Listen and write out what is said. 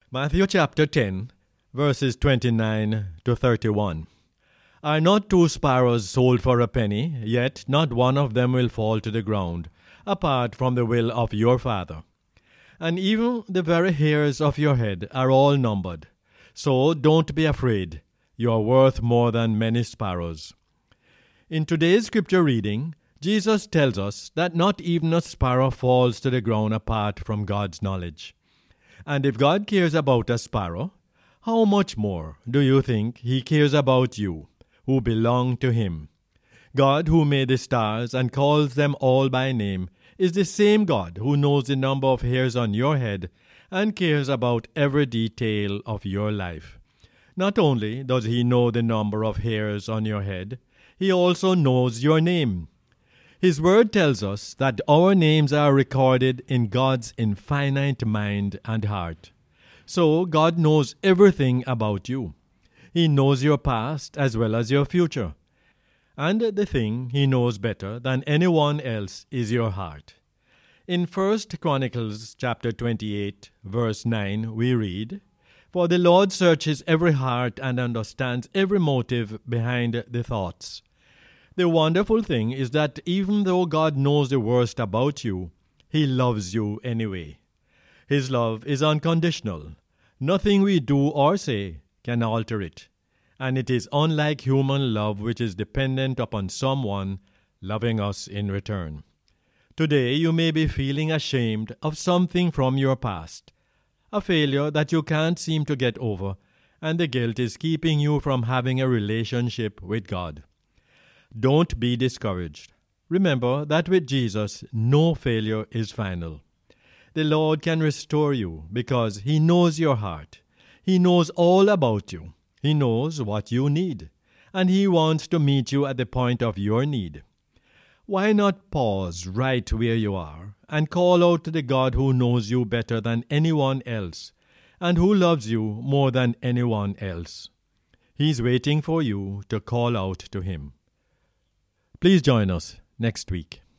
Matthew chapter 10, verses 29 to 31. Are not two sparrows sold for a penny? Yet not one of them will fall to the ground, apart from the will of your Father. And even the very hairs of your head are all numbered. So don't be afraid. You are worth more than many sparrows. In today's scripture reading, Jesus tells us that not even a sparrow falls to the ground apart from God's knowledge. And if God cares about a sparrow, how much more do you think He cares about you, who belong to Him? God, who made the stars and calls them all by name, is the same God who knows the number of hairs on your head and cares about every detail of your life. Not only does He know the number of hairs on your head, He also knows your name. His word tells us that our names are recorded in God's infinite mind and heart. So God knows everything about you. He knows your past as well as your future. And the thing He knows better than anyone else is your heart. In 1 Chronicles chapter 28, verse 9, we read, "For the Lord searches every heart and understands every motive behind the thoughts." The wonderful thing is that even though God knows the worst about you, He loves you anyway. His love is unconditional. Nothing we do or say can alter it. And it is unlike human love, which is dependent upon someone loving us in return. Today you may be feeling ashamed of something from your past, a failure that you can't seem to get over, and the guilt is keeping you from having a relationship with God. Don't be discouraged. Remember that with Jesus, no failure is final. The Lord can restore you because He knows your heart. He knows all about you. He knows what you need, and He wants to meet you at the point of your need. Why not pause right where you are and call out to the God who knows you better than anyone else and who loves you more than anyone else? He's waiting for you to call out to Him. Please join us next week.